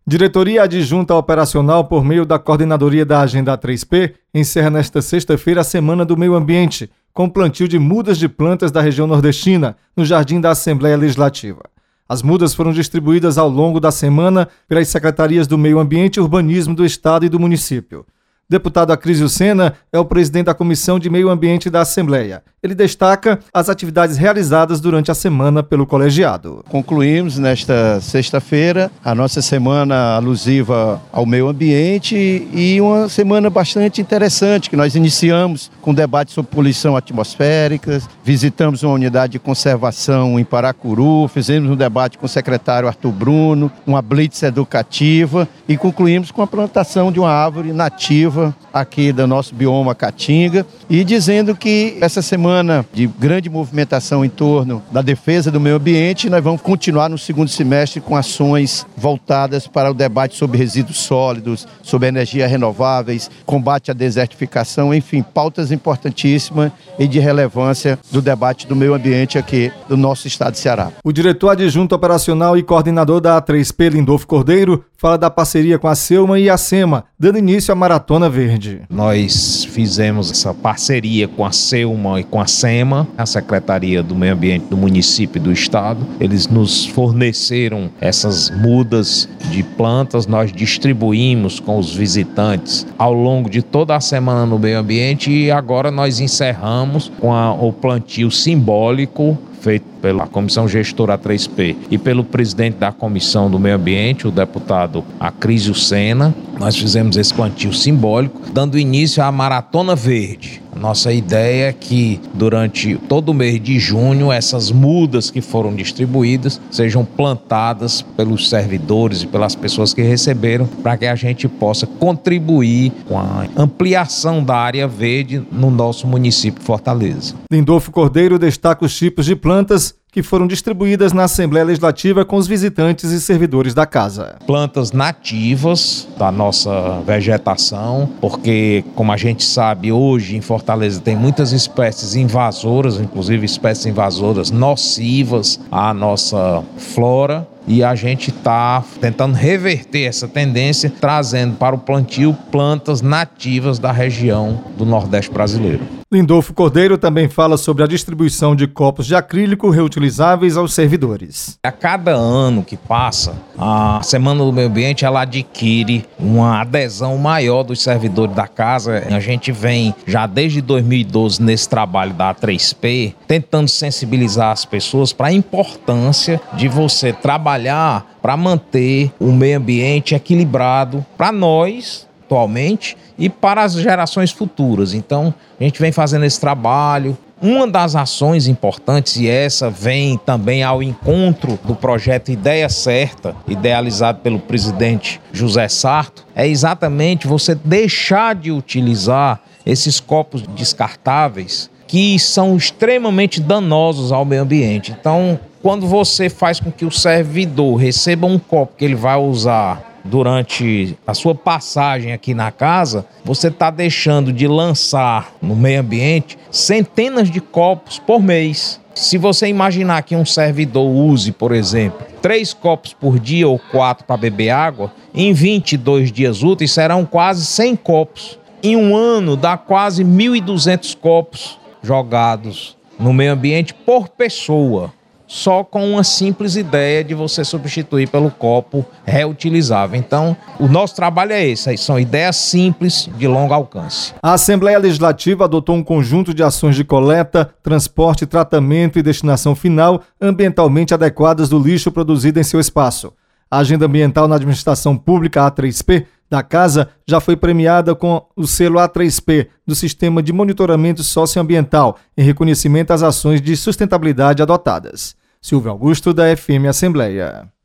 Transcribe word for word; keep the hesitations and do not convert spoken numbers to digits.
Diretoria Adjunta Operacional, por meio da Coordenadoria da Agenda A três P, encerra nesta sexta-feira a Semana do Meio Ambiente, com plantio de mudas de plantas da região nordestina, no Jardim da Assembleia Legislativa. As mudas foram distribuídas ao longo da semana pelas Secretarias do Meio Ambiente e Urbanismo do Estado e do município. Deputado Acrísio Sena é o presidente da Comissão de Meio Ambiente da Assembleia. Ele destaca as atividades realizadas durante a semana pelo colegiado. Concluímos nesta sexta-feira a nossa semana alusiva ao meio ambiente e uma semana bastante interessante que nós iniciamos com debate sobre poluição atmosférica, visitamos uma unidade de conservação em Paracuru, fizemos um debate com o secretário Arthur Bruno, uma blitz educativa e concluímos com a plantação de uma árvore nativa aqui do nosso bioma Caatinga e dizendo que essa semana de grande movimentação em torno da defesa do meio ambiente, nós vamos continuar no segundo semestre com ações voltadas para o debate sobre resíduos sólidos, sobre energias renováveis, combate à desertificação, enfim, pautas importantíssimas e de relevância do debate do meio ambiente aqui do nosso estado de Ceará. O diretor adjunto operacional e coordenador da A três P, Lindolfo Cordeiro, fala da parceria com a Selma e a SEMA, dando início à Maratona Verde. Nós fizemos essa parceria com a Selma e com a SEMA, a Secretaria do Meio Ambiente do município e do estado. Eles nos forneceram essas mudas de plantas, nós distribuímos com os visitantes ao longo de toda a semana no meio ambiente e agora nós encerramos com a, o plantio simbólico feito pela Comissão Gestora A três P e pelo presidente da Comissão do Meio Ambiente, o deputado Acrísio Sena. Nós fizemos esse plantio simbólico, dando início à Maratona Verde. A nossa ideia é que durante todo o mês de junho, essas mudas que foram distribuídas sejam plantadas pelos servidores e pelas pessoas que receberam, para que a gente possa contribuir com a ampliação da área verde no nosso município de Fortaleza. Lindolfo Cordeiro destaca os tipos de plantas que foram distribuídas na Assembleia Legislativa com os visitantes e servidores da casa. Plantas nativas da nossa vegetação, porque, como a gente sabe, hoje em Fortaleza tem muitas espécies invasoras, inclusive espécies invasoras nocivas à nossa flora. E a gente está tentando reverter essa tendência, trazendo para o plantio plantas nativas da região do Nordeste brasileiro. Lindolfo Cordeiro também fala sobre a distribuição de copos de acrílico reutilizáveis aos servidores. A cada ano que passa, a Semana do Meio Ambiente ela adquire uma adesão maior dos servidores da casa. A gente vem já desde dois mil e doze nesse trabalho da A três P, tentando sensibilizar as pessoas para a importância de você trabalhar para manter o meio ambiente equilibrado para nós atualmente e para as gerações futuras. Então, a gente vem fazendo esse trabalho. Uma das ações importantes, e essa vem também ao encontro do projeto Ideia Certa, idealizado pelo presidente José Sarto, é exatamente você deixar de utilizar esses copos descartáveis que são extremamente danosos ao meio ambiente. Então, quando você faz com que o servidor receba um copo que ele vai usar durante a sua passagem aqui na casa, você está deixando de lançar no meio ambiente centenas de copos por mês. Se você imaginar que um servidor use, por exemplo, três copos por dia ou quatro para beber água, em vinte e dois dias úteis serão quase cem copos. Em um ano dá quase mil e duzentos copos jogados no meio ambiente por pessoa, só com uma simples ideia de você substituir pelo copo reutilizável. Então, o nosso trabalho é esse, são ideias simples de longo alcance. A Assembleia Legislativa adotou um conjunto de ações de coleta, transporte, tratamento e destinação final ambientalmente adequadas do lixo produzido em seu espaço. A Agenda Ambiental na Administração Pública A três P da Casa já foi premiada com o selo A três P do Sistema de Monitoramento Socioambiental em reconhecimento às ações de sustentabilidade adotadas. Silvio Augusto, da F M Assembleia.